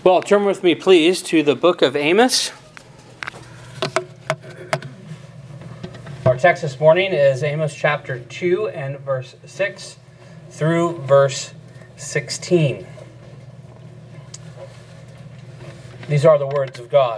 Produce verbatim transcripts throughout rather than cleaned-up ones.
Well, turn with me, please, to the book of Amos. Our text this morning is Amos chapter two and verse six through verse sixteen. These are the words of God.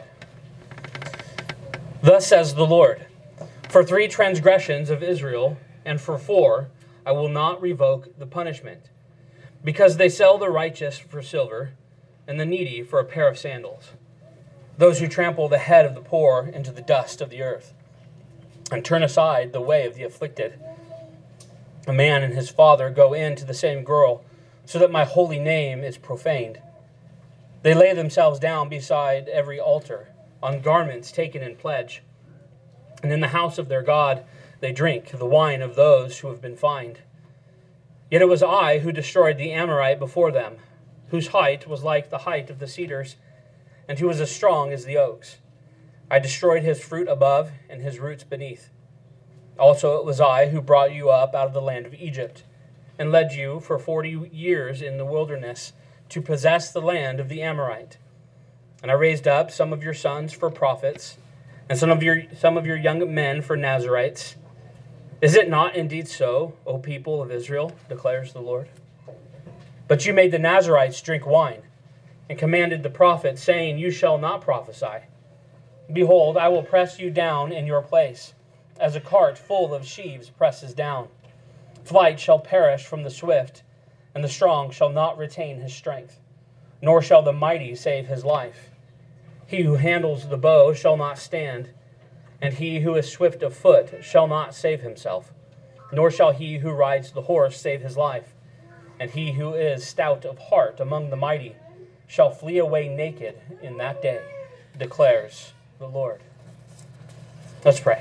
Thus says the Lord, for three transgressions of Israel, and for four, I will not revoke the punishment, because they sell the righteous for silver, and the needy for a pair of sandals, those who trample the head of the poor into the dust of the earth, and turn aside the way of the afflicted. A man and his father go in to the same girl, so that my holy name is profaned. They lay themselves down beside every altar, on garments taken in pledge. And in the house of their God they drink the wine of those who have been fined. Yet it was I who destroyed the Amorite before them, whose height was like the height of the cedars, and who was as strong as the oaks. I destroyed his fruit above and his roots beneath. Also it was I who brought you up out of the land of Egypt, and led you for forty years in the wilderness to possess the land of the Amorite. And I raised up some of your sons for prophets, and some of your some of your young men for Nazarites. Is it not indeed so, O people of Israel, declares the Lord? But you made the Nazarites drink wine, and commanded the prophets, saying, you shall not prophesy. Behold, I will press you down in your place, as a cart full of sheaves presses down. Flight shall perish from the swift, and the strong shall not retain his strength, nor shall the mighty save his life. He who handles the bow shall not stand, and he who is swift of foot shall not save himself, nor shall he who rides the horse save his life. And he who is stout of heart among the mighty shall flee away naked in that day, declares the Lord. Let's pray.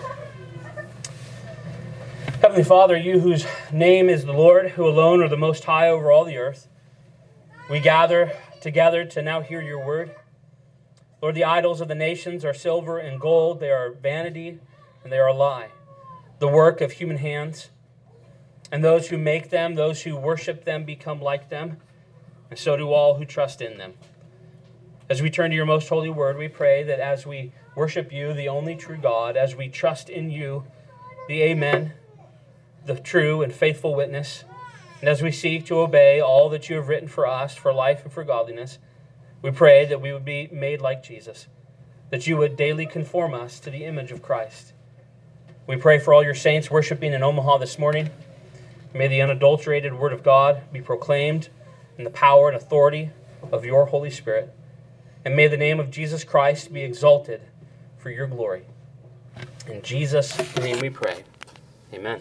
Heavenly Father, you whose name is the Lord, who alone are the most high over all the earth, we gather together to now hear your word. Lord, the idols of the nations are silver and gold. They are vanity and they are a lie, the work of human hands. And those who make them, those who worship them, become like them, and so do all who trust in them. As we turn to your most holy word, we pray that as we worship you, the only true God, as we trust in you, the Amen, the true and faithful witness, and as we seek to obey all that you have written for us, for life and for godliness, we pray that we would be made like Jesus, that you would daily conform us to the image of Christ. We pray for all your saints worshiping in Omaha this morning. May the unadulterated word of God be proclaimed in the power and authority of your Holy Spirit. And may the name of Jesus Christ be exalted for your glory. In Jesus' name we pray. Amen.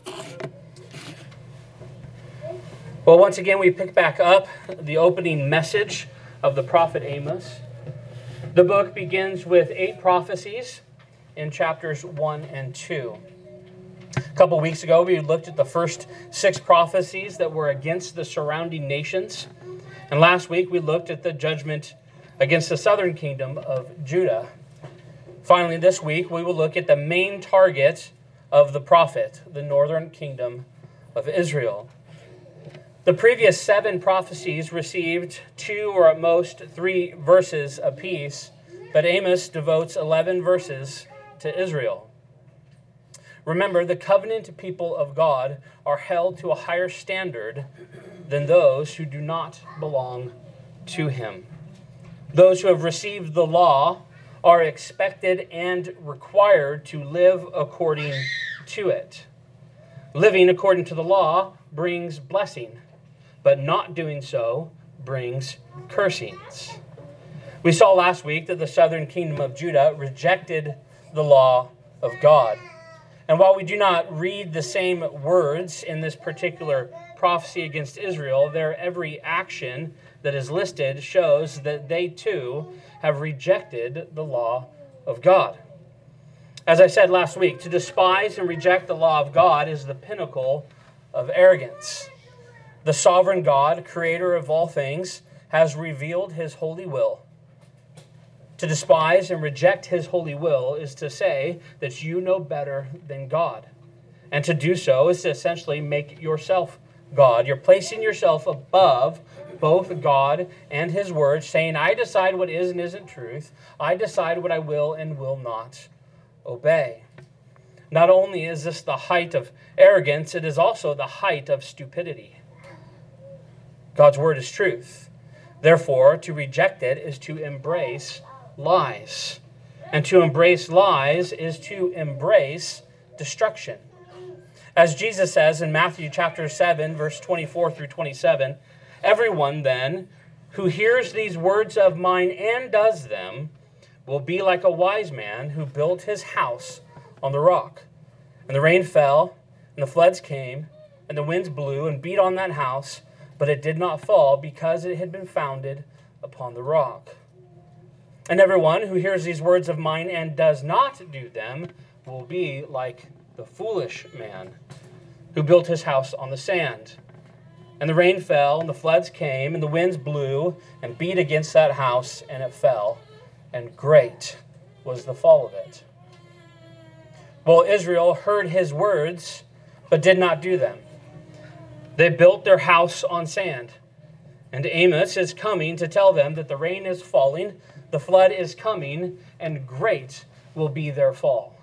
Well, once again, we pick back up the opening message of the prophet Amos. The book begins with eight prophecies in chapters one and two. A couple weeks ago, we looked at the first six prophecies that were against the surrounding nations. And last week, we looked at the judgment against the southern kingdom of Judah. Finally, this week, we will look at the main target of the prophet, the northern kingdom of Israel. The previous seven prophecies received two or at most three verses apiece, but Amos devotes eleven verses to Israel. Remember, the covenant people of God are held to a higher standard than those who do not belong to him. Those who have received the law are expected and required to live according to it. Living according to the law brings blessing, but not doing so brings cursings. We saw last week that the southern kingdom of Judah rejected the law of God. And while we do not read the same words in this particular prophecy against Israel, their every action that is listed shows that they too have rejected the law of God. As I said last week, to despise and reject the law of God is the pinnacle of arrogance. The sovereign God, creator of all things, has revealed his holy will. To despise and reject his holy will is to say that you know better than God. And to do so is to essentially make yourself God. You're placing yourself above both God and his word, saying, I decide what is and isn't truth. I decide what I will and will not obey. Not only is this the height of arrogance, it is also the height of stupidity. God's word is truth. Therefore, to reject it is to embrace lies. And to embrace lies is to embrace destruction. As Jesus says in Matthew chapter seven, verse twenty-four through twenty-seven, everyone then who hears these words of mine and does them will be like a wise man who built his house on the rock. And the rain fell, and the floods came, and the winds blew and beat on that house, but it did not fall because it had been founded upon the rock. And everyone who hears these words of mine and does not do them will be like the foolish man who built his house on the sand. And the rain fell, and the floods came, and the winds blew and beat against that house, and it fell, and great was the fall of it. Well, Israel heard his words, but did not do them. They built their house on sand. And Amos is coming to tell them that the rain is falling, the flood is coming, and great will be their fall.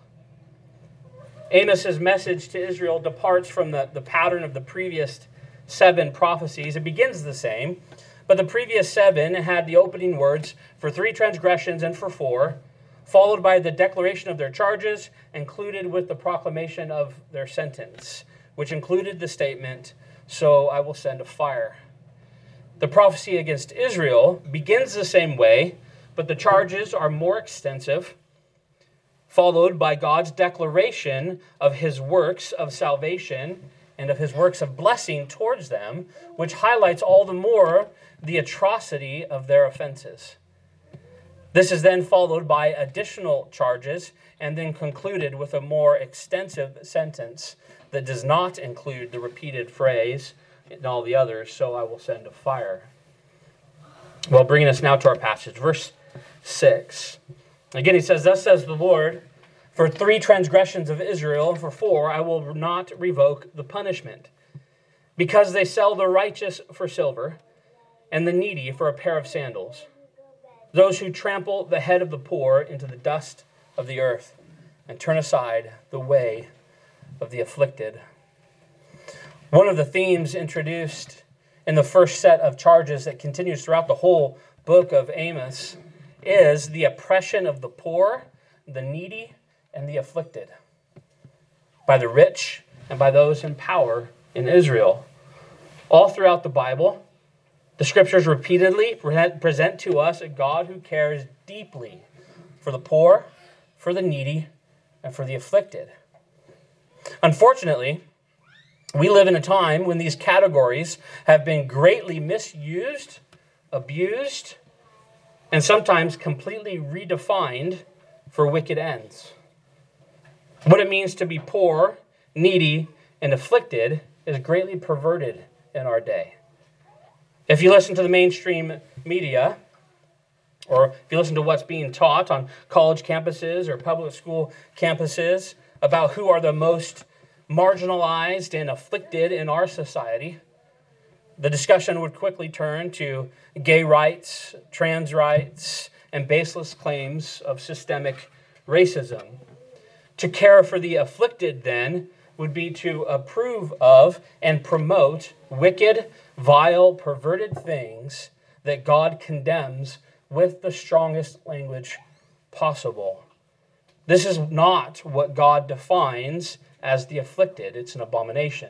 Amos's message to Israel departs from the, the pattern of the previous seven prophecies. It begins the same, but the previous seven had the opening words, for three transgressions and for four, followed by the declaration of their charges, included with the proclamation of their sentence, which included the statement, so I will send a fire. The prophecy against Israel begins the same way, but the charges are more extensive, followed by God's declaration of his works of salvation and of his works of blessing towards them, which highlights all the more the atrocity of their offenses. This is then followed by additional charges and then concluded with a more extensive sentence that does not include the repeated phrase and all the others, so I will send a fire. Well, bringing us now to our passage, verse six. Again, he says, thus says the Lord, for three transgressions of Israel, and for four, I will not revoke the punishment, because they sell the righteous for silver and the needy for a pair of sandals, those who trample the head of the poor into the dust of the earth and turn aside the way of the afflicted. One of the themes introduced in the first set of charges that continues throughout the whole book of Amos is the oppression of the poor, the needy, and the afflicted by the rich and by those in power in Israel. All throughout the Bible, the scriptures repeatedly present to us a God who cares deeply for the poor, for the needy, and for the afflicted. Unfortunately, we live in a time when these categories have been greatly misused, abused, and sometimes completely redefined for wicked ends. What it means to be poor, needy, and afflicted is greatly perverted in our day. If you listen to the mainstream media, or if you listen to what's being taught on college campuses or public school campuses about who are the most marginalized and afflicted in our society, the discussion would quickly turn to gay rights, trans rights, and baseless claims of systemic racism. To care for the afflicted, then, would be to approve of and promote wicked, vile, perverted things that God condemns with the strongest language possible. This is not what God defines as the afflicted. It's an abomination.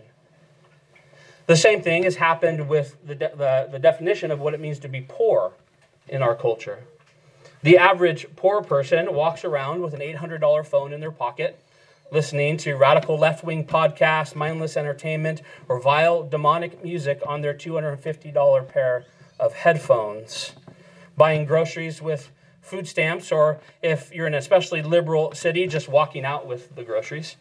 The same thing has happened with the, de- the, the definition of what it means to be poor in our culture. The average poor person walks around with an eight hundred dollars phone in their pocket, listening to radical left-wing podcasts, mindless entertainment, or vile demonic music on their two hundred fifty dollars pair of headphones, buying groceries with food stamps, or if you're in an especially liberal city, just walking out with the groceries,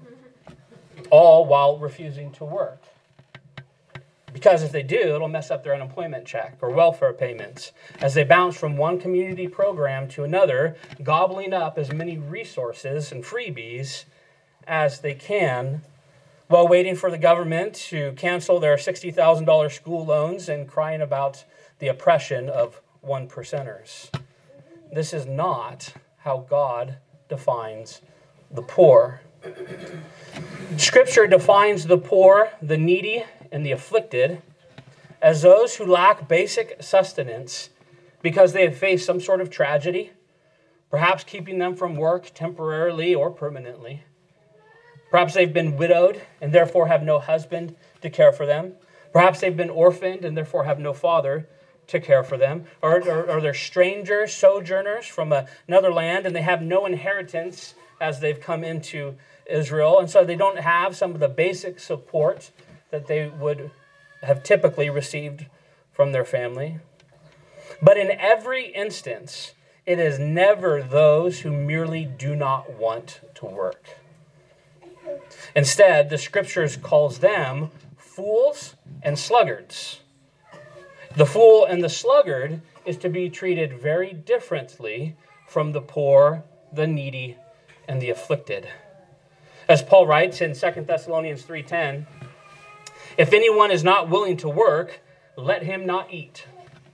all while refusing to work. Because if they do, it'll mess up their unemployment check or welfare payments as they bounce from one community program to another, gobbling up as many resources and freebies as they can while waiting for the government to cancel their sixty thousand dollars school loans and crying about the oppression of one percenters. This is not how God defines the poor. Scripture defines the poor, the needy, and the afflicted as those who lack basic sustenance because they have faced some sort of tragedy, perhaps keeping them from work temporarily or permanently. Perhaps they've been widowed and therefore have no husband to care for them. Perhaps they've been orphaned and therefore have no father to care for them. Or, or, or they're strangers, sojourners from a, another land, and they have no inheritance as they've come into Israel. And so they don't have some of the basic support that they would have typically received from their family. But in every instance, it is never those who merely do not want to work. Instead, the Scriptures calls them fools and sluggards. The fool and the sluggard is to be treated very differently from the poor, the needy, and the afflicted. As Paul writes in Second Thessalonians three ten, if anyone is not willing to work, let him not eat.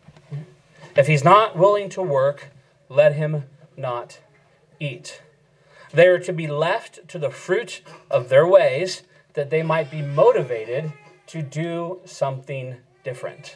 If he's not willing to work, let him not eat. They are to be left to the fruit of their ways, that they might be motivated to do something different.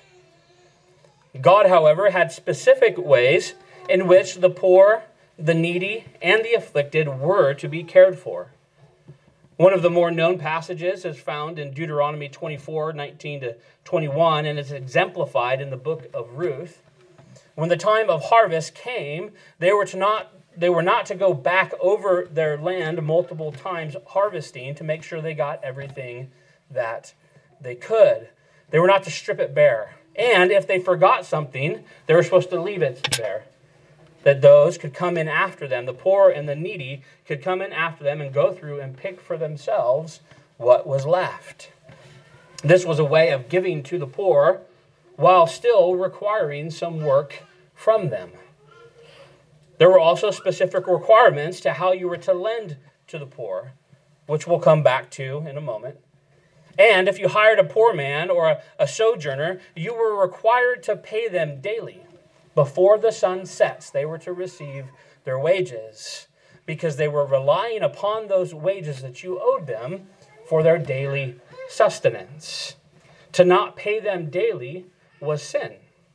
God, however, had specific ways in which the poor, the needy, and the afflicted were to be cared for. One of the more known passages is found in Deuteronomy twenty-four, nineteen to twenty-one, and is exemplified in the book of Ruth. When the time of harvest came, they were to not they were not to go back over their land multiple times harvesting to make sure they got everything that they could. They were not to strip it bare. And if they forgot something, they were supposed to leave it there. That those could come in after them, the poor and the needy could come in after them and go through and pick for themselves what was left. This was a way of giving to the poor while still requiring some work from them. There were also specific requirements to how you were to lend to the poor, which we'll come back to in a moment. And if you hired a poor man or a, a sojourner, you were required to pay them daily. Before the sun sets, they were to receive their wages because they were relying upon those wages that you owed them for their daily sustenance. To not pay them daily was sin.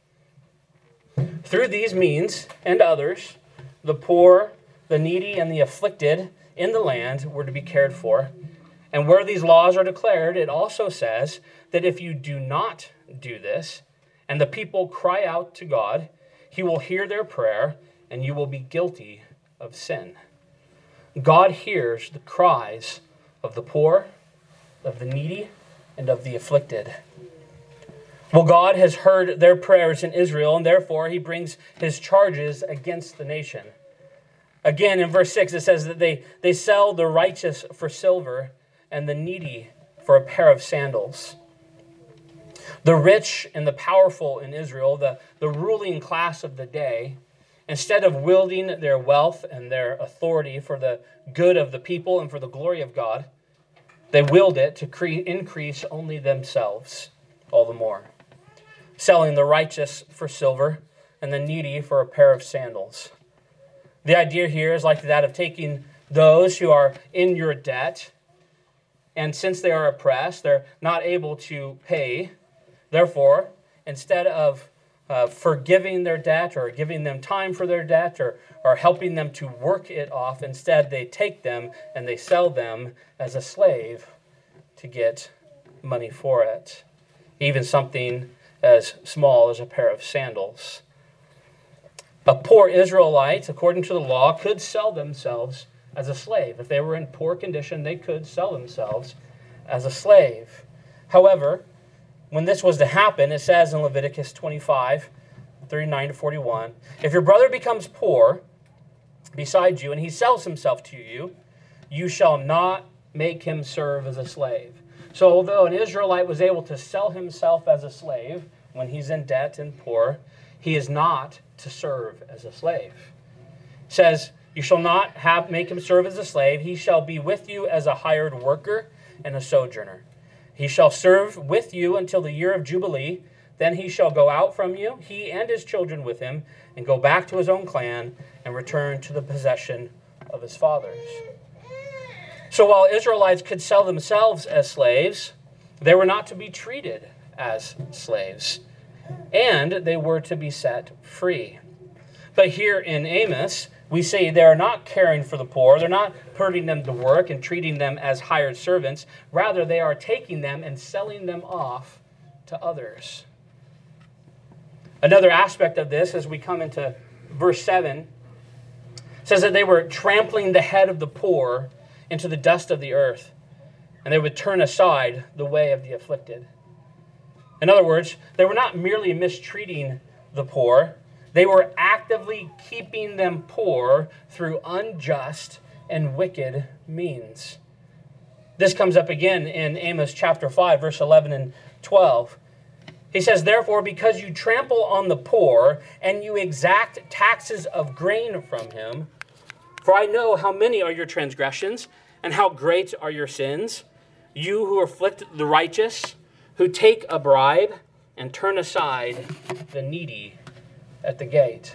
Through these means and others, the poor, the needy, and the afflicted in the land were to be cared for. And where these laws are declared, it also says that if you do not do this, and the people cry out to God, He will hear their prayer, and you will be guilty of sin. God hears the cries of the poor, of the needy, and of the afflicted. Well, God has heard their prayers in Israel, and therefore He brings His charges against the nation. Again, in verse six, it says that they, they sell the righteous for silver and the needy for a pair of sandals. The rich and the powerful in Israel, the, the ruling class of the day, instead of wielding their wealth and their authority for the good of the people and for the glory of God, they wield it to cre- increase only themselves all the more, selling the righteous for silver and the needy for a pair of sandals. The idea here is like that of taking those who are in your debt, and since they are oppressed, they're not able to pay. Therefore, instead of uh, forgiving their debt or giving them time for their debt or, or helping them to work it off, instead they take them and they sell them as a slave to get money for it. Even something as small as a pair of sandals. A poor Israelite, according to the law, could sell themselves as a slave. If they were in poor condition, they could sell themselves as a slave. However, when this was to happen, it says in Leviticus twenty-five, thirty-nine to forty-one, if your brother becomes poor beside you and he sells himself to you, you shall not make him serve as a slave. So although an Israelite was able to sell himself as a slave when he's in debt and poor, he is not to serve as a slave. It says, you shall not have make him serve as a slave. He shall be with you as a hired worker, and a sojourner. He shall serve with you until the year of Jubilee. Then he shall go out from you, he and his children with him, and go back to his own clan and return to the possession of his fathers. So while Israelites could sell themselves as slaves, they were not to be treated as slaves, and they were to be set free. But here in Amos, we see they are not caring for the poor. They're not putting them to work and treating them as hired servants. Rather, they are taking them and selling them off to others. Another aspect of this, as we come into verse seven, says that they were trampling the head of the poor into the dust of the earth, and they would turn aside the way of the afflicted. In other words, they were not merely mistreating the poor, they were actively keeping them poor through unjust and wicked means. This comes up again in Amos chapter five, verse eleven and twelve. He says, therefore, because you trample on the poor and you exact taxes of grain from him, for I know how many are your transgressions and how great are your sins, you who afflict the righteous, who take a bribe and turn aside the needy at the gate.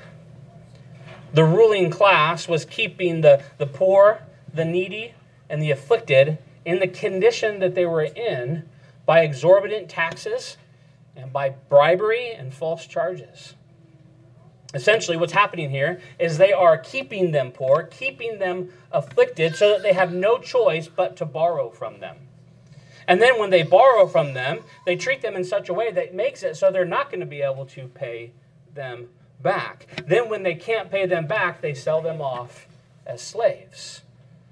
The ruling class was keeping the, the poor, the needy, and the afflicted in the condition that they were in by exorbitant taxes and by bribery and false charges. Essentially, what's happening here is they are keeping them poor, keeping them afflicted, so that they have no choice but to borrow from them. And then when they borrow from them, they treat them in such a way that makes it so they're not going to be able to pay them back. Then when they can't pay them back, they sell them off as slaves.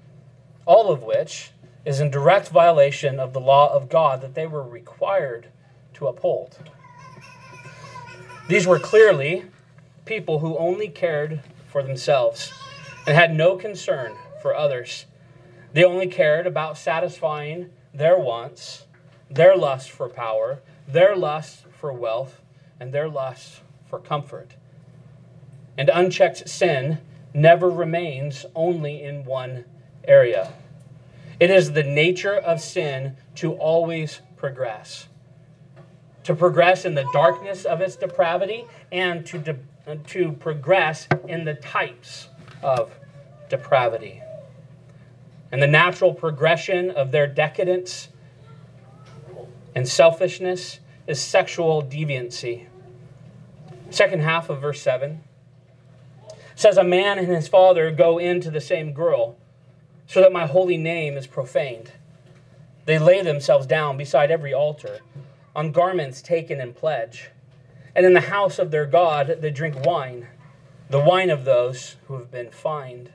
All of which is in direct violation of the law of God that they were required to uphold. These were clearly people who only cared for themselves and had no concern for others. They only cared about satisfying their wants, their lust for power, their lust for wealth, and their lust for comfort. And unchecked sin never remains only in one area. It is the nature of sin to always progress. To progress in the darkness of its depravity and to, de- to progress in the types of depravity. And the natural progression of their decadence and selfishness is sexual deviancy. Second half of verse seven says, a man and his father go into the same girl, so that my holy name is profaned. They lay themselves down beside every altar, on garments taken in pledge. And in the house of their God they drink wine, the wine of those who have been fined.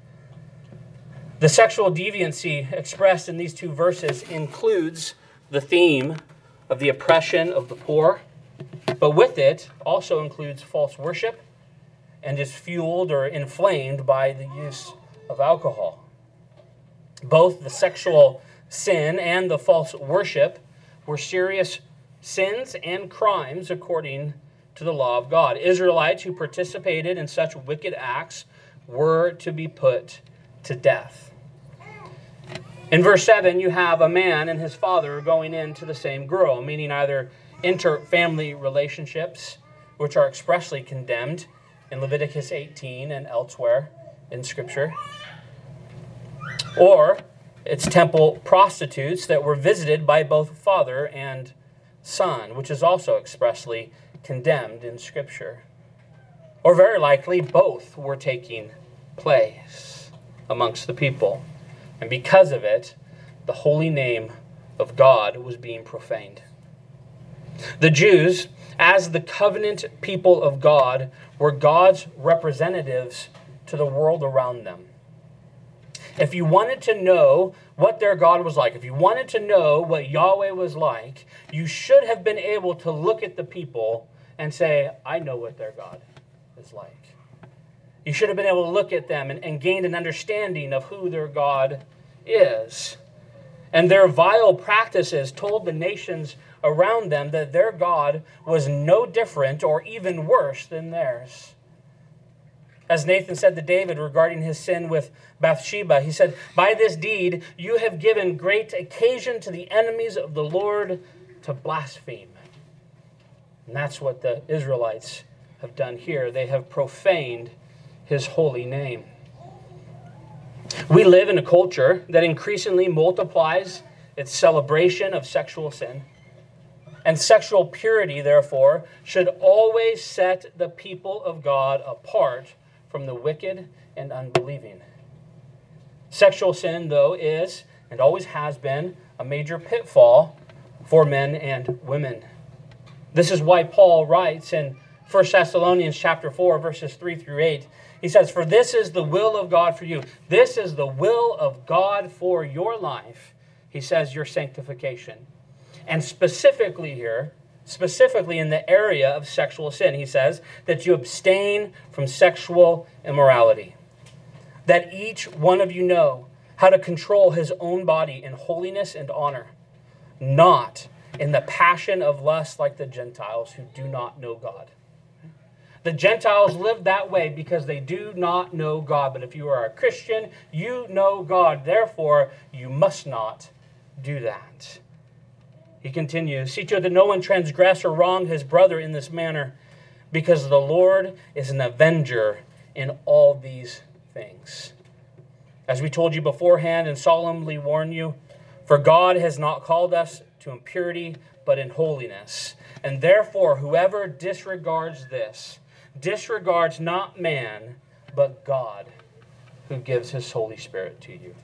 The sexual deviancy expressed in these two verses includes the theme of the oppression of the poor, but with it also includes false worship and is fueled or inflamed by the use of alcohol. Both the sexual sin and the false worship were serious sins and crimes according to the law of God. Israelites who participated in such wicked acts were to be put to death. In verse seven, you have a man and his father going into the same girl, meaning either inter-family relationships, which are expressly condemned in Leviticus eighteen and elsewhere in Scripture, or it's temple prostitutes that were visited by both father and son, which is also expressly condemned in Scripture. Or very likely, both were taking place amongst the people. And because of it, the holy name of God was being profaned. The Jews, as the covenant people of God, were God's representatives to the world around them. If you wanted to know what their God was like, if you wanted to know what Yahweh was like, you should have been able to look at the people and say, I know what their God is like. You should have been able to look at them and, and gain an understanding of who their God is. And their vile practices told the nations around them that their God was no different or even worse than theirs. As Nathan said to David regarding his sin with Bathsheba, he said, by this deed you have given great occasion to the enemies of the Lord to blaspheme. And that's what the Israelites have done here. They have profaned his holy name. We live in a culture that increasingly multiplies its celebration of sexual sin. And sexual purity, therefore, should always set the people of God apart from the wicked and unbelieving. Sexual sin, though, is and always has been a major pitfall for men and women. This is why Paul writes in First Thessalonians chapter four, verses three through eight. He says, for this is the will of God for you. This is the will of God for your life. He says, your sanctification. And specifically here, specifically in the area of sexual sin, he says that you abstain from sexual immorality. That each one of you know how to control his own body in holiness and honor, not in the passion of lust like the Gentiles who do not know God. The Gentiles live that way because they do not know God. But if you are a Christian, you know God. Therefore, you must not do that. He continues, see to it that no one transgress or wrong his brother in this manner, because the Lord is an avenger in all these things. As we told you beforehand and solemnly warn you, for God has not called us to impurity, but in holiness. And therefore, whoever disregards this, disregards not man, but God, who gives his Holy Spirit to you.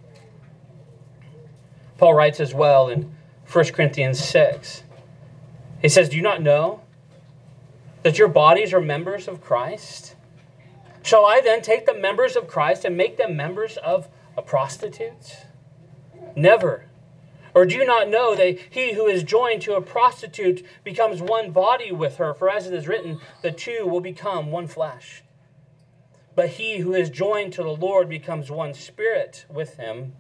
Paul writes as well in First Corinthians six. He says, do you not know that your bodies are members of Christ? Shall I then take the members of Christ and make them members of a prostitute? Never. Or do you not know that he who is joined to a prostitute becomes one body with her? For as it is written, the two will become one flesh. But he who is joined to the Lord becomes one spirit with him.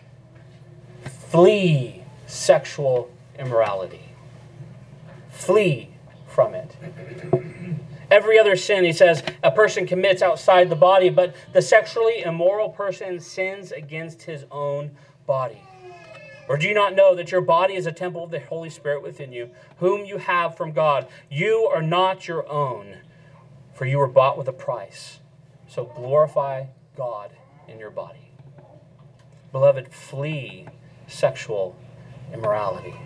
Flee sexual immorality. Flee from it. Every other sin, he says, a person commits outside the body, but the sexually immoral person sins against his own body. Or do you not know that your body is a temple of the Holy Spirit within you, whom you have from God? You are not your own, for you were bought with a price. So glorify God in your body. Beloved, flee sexual immorality.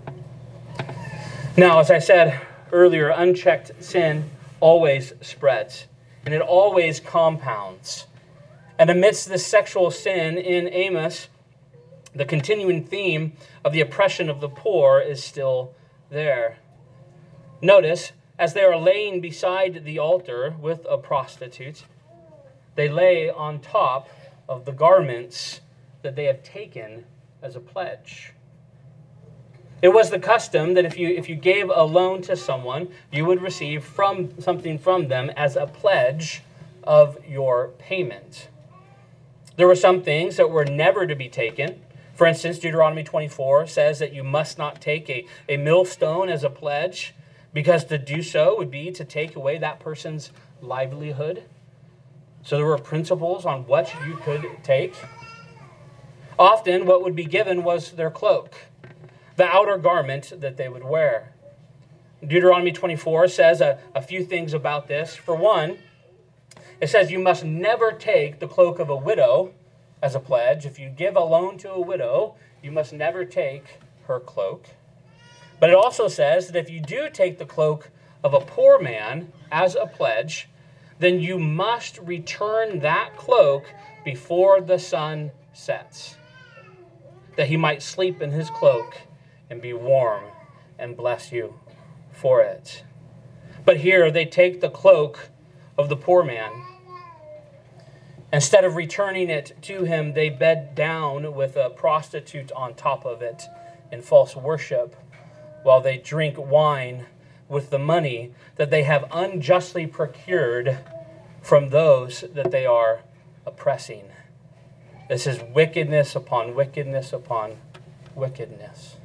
Now, as I said earlier, unchecked sin always spreads, and it always compounds. And amidst this sexual sin in Amos, the continuing theme of the oppression of the poor is still there. Notice, as they are laying beside the altar with a prostitute, they lay on top of the garments that they have taken as a pledge. It was the custom that if you if you gave a loan to someone, you would receive from something from them as a pledge of your payment. There were some things that were never to be taken. For instance, Deuteronomy twenty-four says that you must not take a, a millstone as a pledge, because to do so would be to take away that person's livelihood. So there were principles on what you could take. Often what would be given was their cloak, the outer garment that they would wear. Deuteronomy twenty-four says a, a few things about this. For one, it says you must never take the cloak of a widow as a pledge. If you give a loan to a widow, you must never take her cloak. But it also says that if you do take the cloak of a poor man as a pledge, then you must return that cloak before the sun sets, that he might sleep in his cloak and be warm and bless you for it. But here they take the cloak of the poor man. Instead of returning it to him, they bed down with a prostitute on top of it in false worship, while they drink wine with the money that they have unjustly procured from those that they are oppressing. This is wickedness upon wickedness upon wickedness.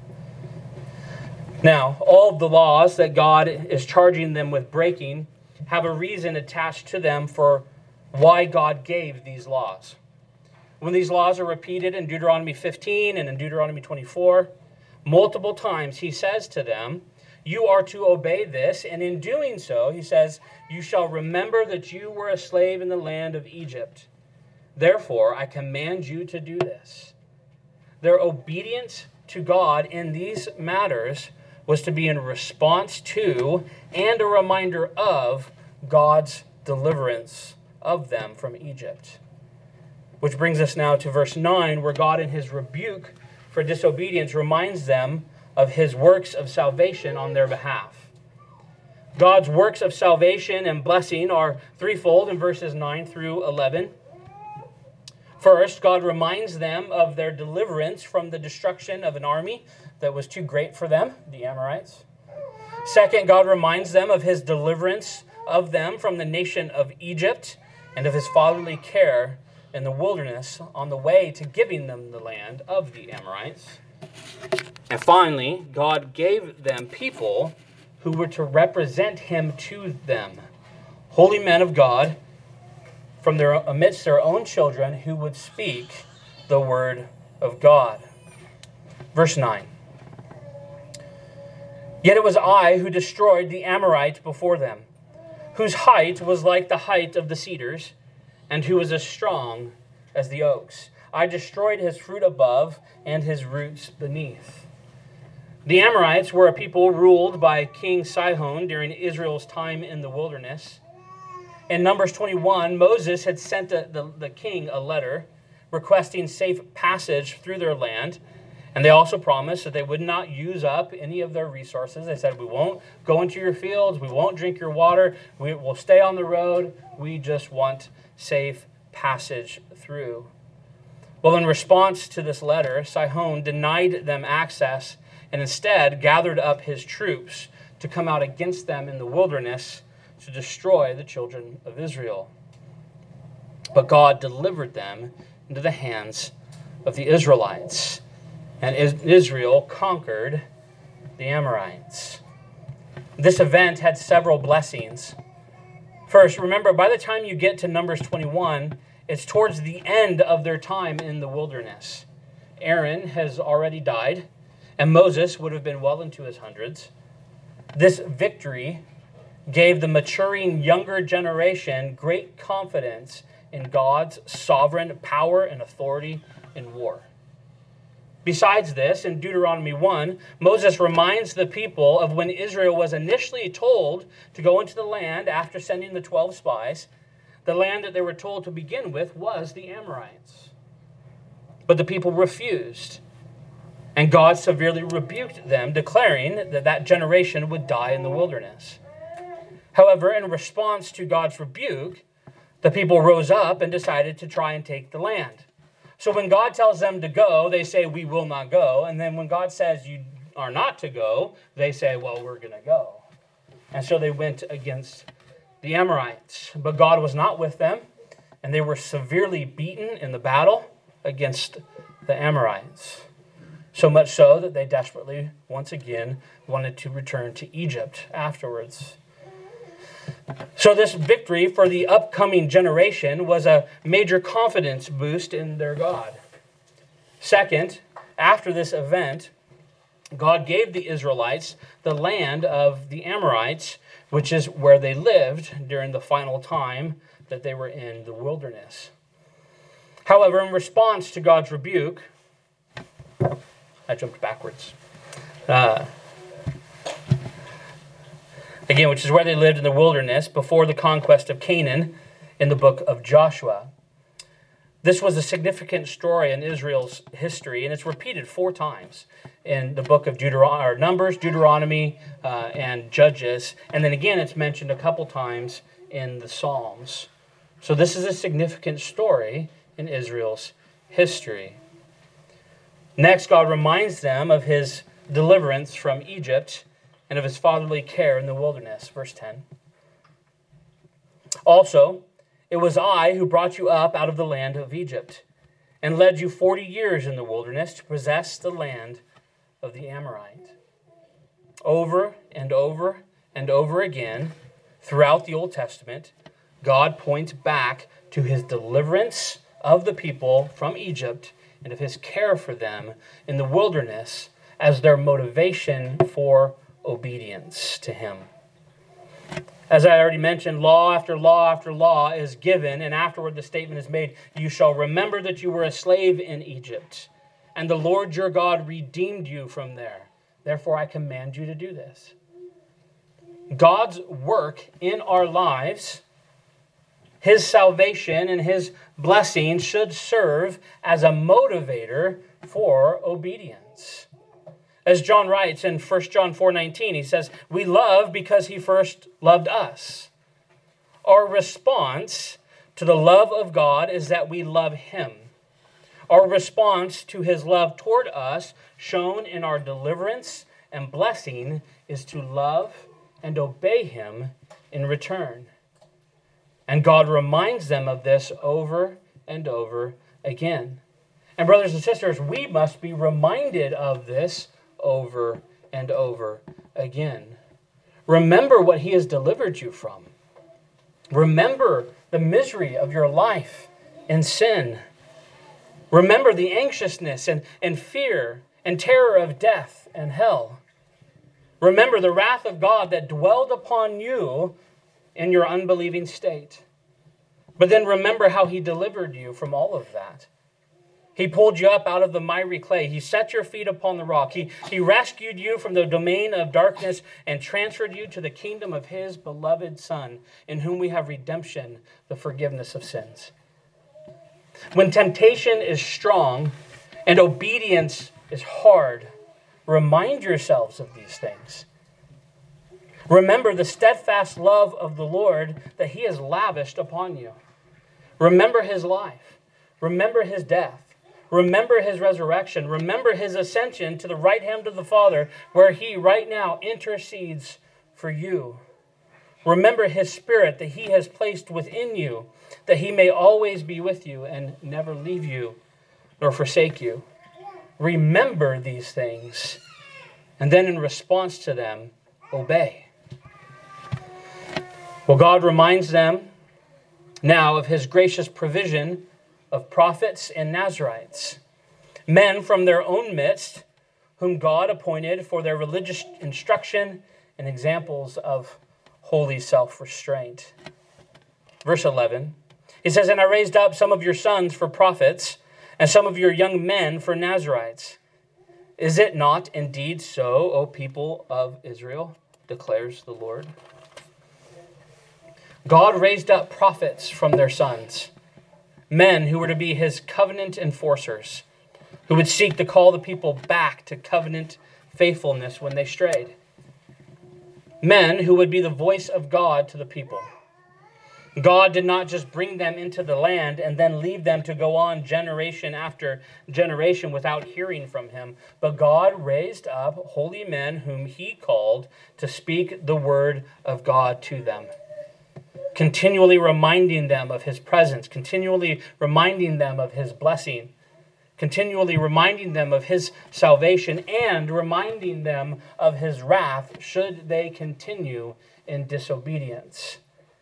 Now, all of the laws that God is charging them with breaking have a reason attached to them for why God gave these laws. When these laws are repeated in Deuteronomy fifteen and in Deuteronomy twenty-four, multiple times he says to them, you are to obey this, and in doing so, he says, you shall remember that you were a slave in the land of Egypt. Therefore, I command you to do this. Their obedience to God in these matters was to be in response to and a reminder of God's deliverance of them from Egypt. Which brings us now to verse nine, where God in his rebuke for disobedience reminds them of his works of salvation on their behalf. God's works of salvation and blessing are threefold in verses nine through eleven. First, God reminds them of their deliverance from the destruction of an army that was too great for them, the Amorites. Second, God reminds them of his deliverance of them from the nation of Egypt and of his fatherly care in the wilderness on the way to giving them the land of the Amorites. And finally, God gave them people who were to represent him to them, holy men of God from their amidst their own children who would speak the word of God. Verse nine. Yet it was I who destroyed the Amorites before them, whose height was like the height of the cedars, and who was as strong as the oaks. I destroyed his fruit above and his roots beneath. The Amorites were a people ruled by King Sihon during Israel's time in the wilderness. In Numbers twenty-one, Moses had sent the, the, the king a letter requesting safe passage through their land. And they also promised that they would not use up any of their resources. They said, we won't go into your fields. We won't drink your water. We will stay on the road. We just want safe passage through. Well, in response to this letter, Sihon denied them access and instead gathered up his troops to come out against them in the wilderness to destroy the children of Israel. But God delivered them into the hands of the Israelites, and Israel conquered the Amorites. This event had several blessings. First, remember, by the time you get to Numbers twenty-one, it's towards the end of their time in the wilderness. Aaron has already died, and Moses would have been well into his hundreds. This victory gave the maturing younger generation great confidence in God's sovereign power and authority in war. Besides this, in Deuteronomy one, Moses reminds the people of when Israel was initially told to go into the land after sending the twelve spies. The land that they were told to begin with was the Amorites. But the people refused, and God severely rebuked them, declaring that that generation would die in the wilderness. However, in response to God's rebuke, the people rose up and decided to try and take the land. So when God tells them to go, they say, we will not go. And then when God says you are not to go, they say, well, we're going to go. And so they went against the Amorites. But God was not with them, and they were severely beaten in the battle against the Amorites. So much so that they desperately, once again, wanted to return to Egypt afterwards. So this victory for the upcoming generation was a major confidence boost in their God. Second, after this event, God gave the Israelites the land of the Amorites, which is where they lived during the final time that they were in the wilderness. However, in response to God's rebuke, I jumped backwards. Uh, Again, which is where they lived in the wilderness before the conquest of Canaan in the book of Joshua. This was a significant story in Israel's history, and it's repeated four times in the book of Deuteron- or Numbers, Deuteronomy, uh, and Judges. And then again, it's mentioned a couple times in the Psalms. So this is a significant story in Israel's history. Next, God reminds them of his deliverance from Egypt and of his fatherly care in the wilderness. Verse ten. Also, it was I who brought you up out of the land of Egypt and led you forty years in the wilderness to possess the land of the Amorite. Over and over and over again, throughout the Old Testament, God points back to his deliverance of the people from Egypt and of his care for them in the wilderness as their motivation for obedience to him. As I already mentioned, law after law after law is given, and afterward the statement is made, "You shall remember that you were a slave in Egypt, and the Lord your God redeemed you from there. Therefore I command you to do this." God's work in our lives, his salvation and his blessing should serve as a motivator for obedience. As John writes in First John four nineteen, he says, "We love because he first loved us." Our response to the love of God is that we love him. Our response to his love toward us, shown in our deliverance and blessing, is to love and obey him in return. And God reminds them of this over and over again. And brothers and sisters, we must be reminded of this over and over again. Remember what he has delivered you from. Remember the misery of your life in sin. Remember the anxiousness and, and fear and terror of death and hell. Remember the wrath of God that dwelled upon you in your unbelieving state. But then remember how he delivered you from all of that. He pulled you up out of the miry clay. He set your feet upon the rock. He, he rescued you from the domain of darkness and transferred you to the kingdom of his beloved Son, in whom we have redemption, the forgiveness of sins. When temptation is strong and obedience is hard, remind yourselves of these things. Remember the steadfast love of the Lord that he has lavished upon you. Remember his life. Remember his death. Remember his resurrection. Remember his ascension to the right hand of the Father, where he right now intercedes for you. Remember his Spirit that he has placed within you, that he may always be with you and never leave you nor forsake you. Remember these things, and then in response to them, obey. Well, God reminds them now of his gracious provision of prophets and Nazirites, men from their own midst, whom God appointed for their religious instruction and examples of holy self-restraint. Verse eleven, he says, "And I raised up some of your sons for prophets, and some of your young men for Nazirites. Is it not indeed so, O people of Israel, declares the Lord?" God raised up prophets from their sons, men who were to be his covenant enforcers, who would seek to call the people back to covenant faithfulness when they strayed. Men who would be the voice of God to the people. God did not just bring them into the land and then leave them to go on generation after generation without hearing from him, but God raised up holy men whom he called to speak the word of God to them, continually reminding them of his presence, continually reminding them of his blessing, continually reminding them of his salvation, and reminding them of his wrath should they continue in disobedience.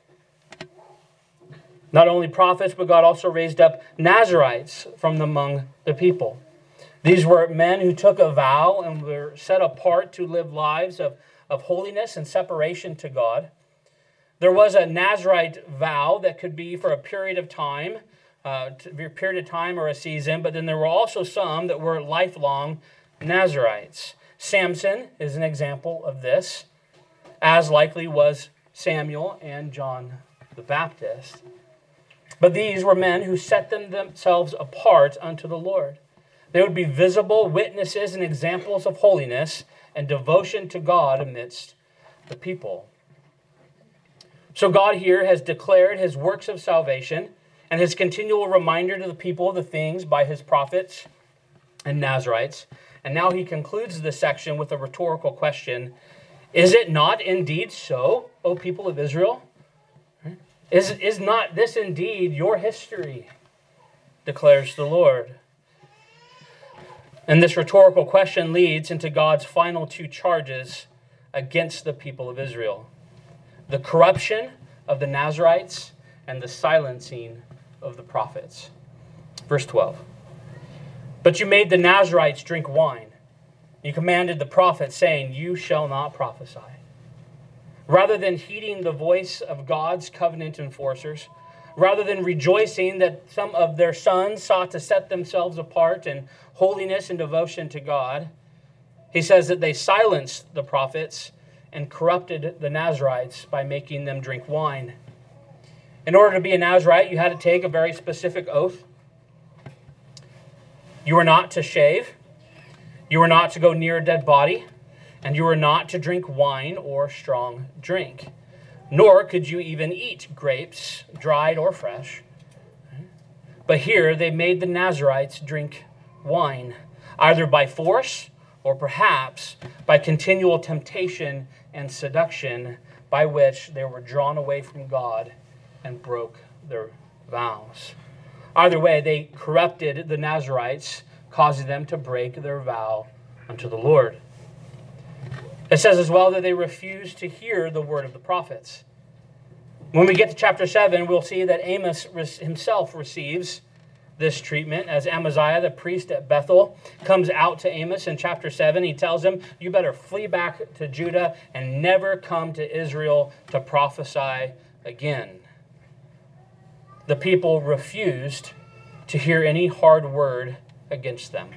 Not only prophets, but God also raised up Nazirites from among the people. These were men who took a vow and were set apart to live lives of, of holiness and separation to God. There was a Nazirite vow that could be for a period of time, uh, a period of time or a season, but then there were also some that were lifelong Nazirites. Samson is an example of this, as likely was Samuel and John the Baptist. But these were men who set them themselves apart unto the Lord. They would be visible witnesses and examples of holiness and devotion to God amidst the people. So God here has declared his works of salvation and his continual reminder to the people of the things by his prophets and Nazirites. And now he concludes this section with a rhetorical question. Is it not indeed so, O people of Israel? Is, is not this indeed your history, declares the Lord? And this rhetorical question leads into God's final two charges against the people of Israel: the corruption of the Nazirites and the silencing of the prophets. Verse twelve. But you made the Nazarites drink wine. You commanded the prophets, saying, you shall not prophesy. Rather than heeding the voice of God's covenant enforcers, rather than rejoicing that some of their sons sought to set themselves apart in holiness and devotion to God, he says that they silenced the prophets and corrupted the Nazarites by making them drink wine. In order to be a Nazarite, you had to take a very specific oath. You were not to shave. You were not to go near a dead body. And you were not to drink wine or strong drink. Nor could you even eat grapes, dried or fresh. But here they made the Nazarites drink wine, either by force or perhaps by continual temptation and seduction, by which they were drawn away from God and broke their vows. Either way, they corrupted the Nazarites, causing them to break their vow unto the Lord. It says as well that they refused to hear the word of the prophets. When we get to chapter seven, we'll see that Amos himself receives this treatment as Amaziah, the priest at Bethel, comes out to Amos in chapter seven. He tells him, you better flee back to Judah and never come to Israel to prophesy again. The people refused to hear any hard word against them.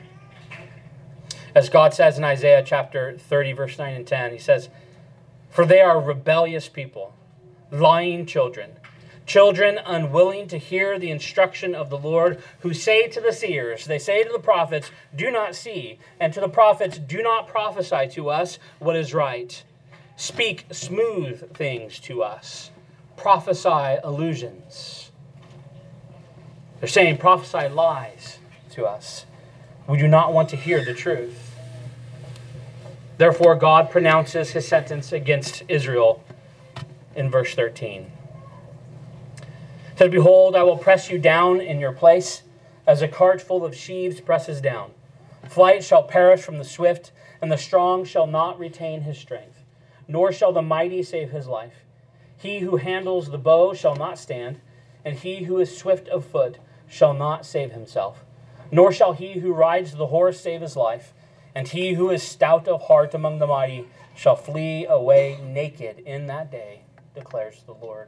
As God says in Isaiah chapter thirty, verse nine and ten, he says, for they are rebellious people, lying children, children unwilling to hear the instruction of the Lord, who say to the seers, they say to the prophets, do not see, and to the prophets, do not prophesy to us what is right. Speak smooth things to us. Prophesy illusions. They're saying prophesy lies to us. We do not want to hear the truth. Therefore, God pronounces his sentence against Israel in verse thirteen. It says, behold, I will press you down in your place, as a cart full of sheaves presses down. Flight shall perish from the swift, and the strong shall not retain his strength, nor shall the mighty save his life. He who handles the bow shall not stand, and he who is swift of foot shall not save himself. Nor shall he who rides the horse save his life, and he who is stout of heart among the mighty shall flee away naked in that day, declares the Lord.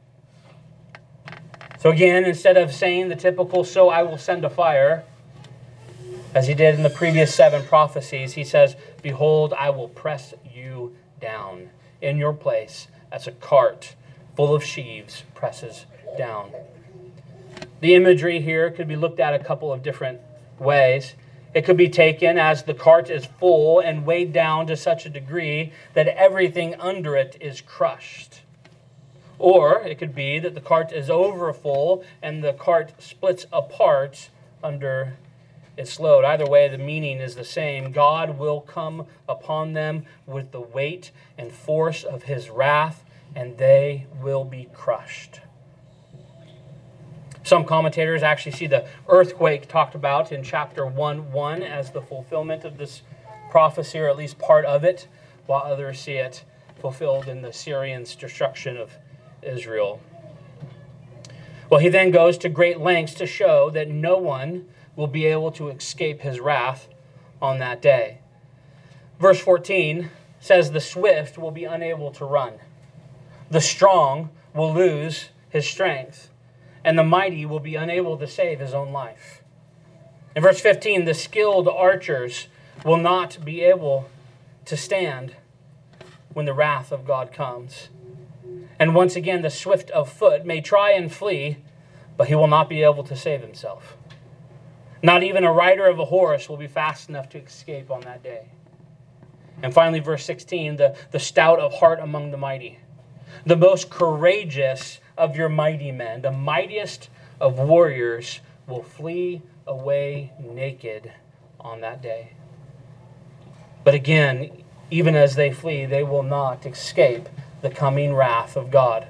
So again, instead of saying the typical, so I will send a fire, as he did in the previous seven prophecies, he says, behold, I will press you down in your place as a cart full of sheaves presses down. The imagery here could be looked at a couple of different ways. It could be taken as the cart is full and weighed down to such a degree that everything under it is crushed. Or it could be that the cart is over full and the cart splits apart under its load. Either way, the meaning is the same. God will come upon them with the weight and force of his wrath, and they will be crushed. Some commentators actually see the earthquake talked about in chapter one one as the fulfillment of this prophecy, or at least part of it, while others see it fulfilled in the Syrians' destruction of Israel. Well, he then goes to great lengths to show that no one will be able to escape his wrath on that day. Verse fourteen says the swift will be unable to run. The strong will lose his strength, and the mighty will be unable to save his own life. In verse fifteen, the skilled archers will not be able to stand when the wrath of God comes. And once again, the swift of foot may try and flee, but he will not be able to save himself. Not even a rider of a horse will be fast enough to escape on that day. And finally, verse sixteen, the, the stout of heart among the mighty. The most courageous of your mighty men, the mightiest of warriors, will flee away naked on that day. But again, even as they flee, they will not escape the coming wrath of God.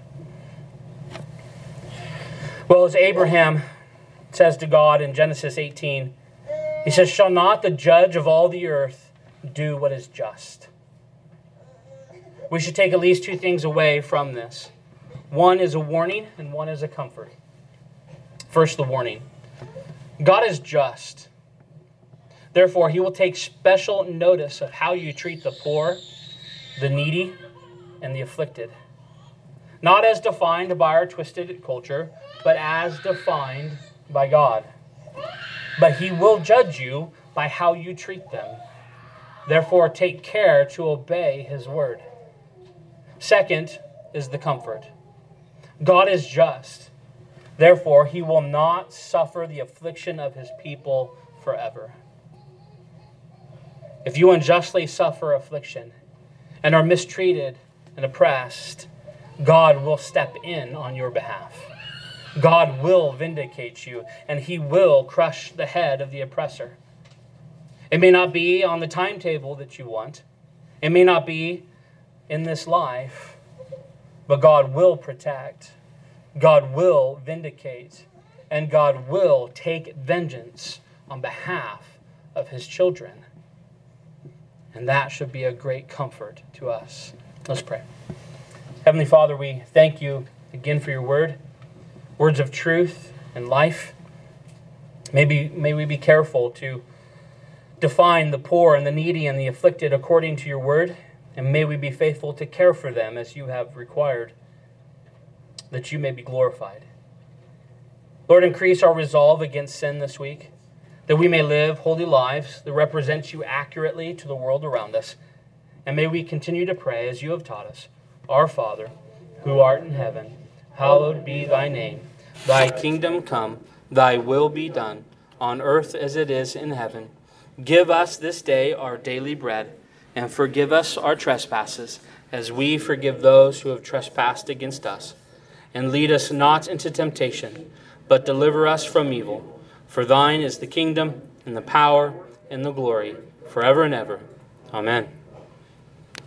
Well, as Abraham says to God in Genesis eighteen, he says, shall not the judge of all the earth do what is just? We should take at least two things away from this. One is a warning and one is a comfort. First, the warning. God is just. Therefore, he will take special notice of how you treat the poor, the needy, and the afflicted. Not as defined by our twisted culture, but as defined by God. But he will judge you by how you treat them. Therefore, take care to obey his word. Second is the comfort. God is just. Therefore, he will not suffer the affliction of his people forever. If you unjustly suffer affliction and are mistreated and oppressed, God will step in on your behalf. God will vindicate you, and he will crush the head of the oppressor. It may not be on the timetable that you want. It may not be in this life, but God will protect. God will vindicate, and God will take vengeance on behalf of his children. And that should be a great comfort to us. Let's pray. Heavenly Father, we thank you again for your word, words of truth and life. Maybe, may we be careful to define the poor and the needy and the afflicted according to your word, and may we be faithful to care for them as you have required, that you may be glorified. Lord, increase our resolve against sin this week, that we may live holy lives that represent you accurately to the world around us. And may we continue to pray as you have taught us. Our Father, who art in heaven, hallowed be thy name. Thy kingdom come, thy will be done, on earth as it is in heaven. Give us this day our daily bread, and forgive us our trespasses, as we forgive those who have trespassed against us. And lead us not into temptation, but deliver us from evil. For thine is the kingdom, and the power, and the glory, forever and ever. Amen.